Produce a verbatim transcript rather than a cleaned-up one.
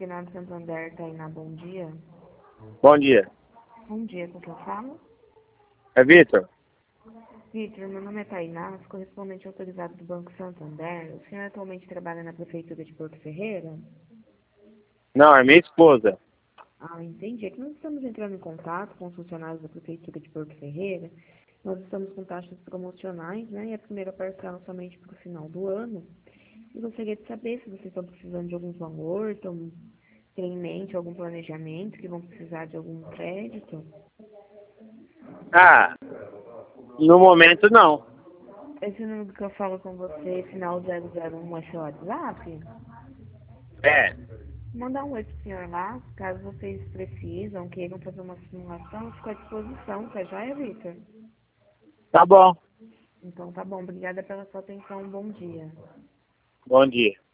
Trinado Santander, Tainá, bom dia. Bom dia. Bom dia, com quem eu falo? É Vitor? Vitor, meu nome é Tainá, sou correspondente autorizado do Banco Santander. O senhor atualmente trabalha na Prefeitura de Porto Ferreira? Não, é minha esposa. Ah, entendi. É que nós estamos entrando em contato com os funcionários da Prefeitura de Porto Ferreira. Nós estamos com taxas promocionais, né? E a primeira parcela somente para o final do ano. E gostaria de saber se vocês estão precisando de algum valor, estão têm em mente algum planejamento, que vão precisar de algum crédito. Ah, no momento não. Esse número que eu falo com você, final zero zero um, é seu WhatsApp? É, Mandar um oi pro senhor lá, caso vocês precisam, queiram fazer uma simulação, eu fico à disposição, tá joia, Vitor? tá bom. Então tá bom, obrigada pela sua atenção, bom dia. Bom dia.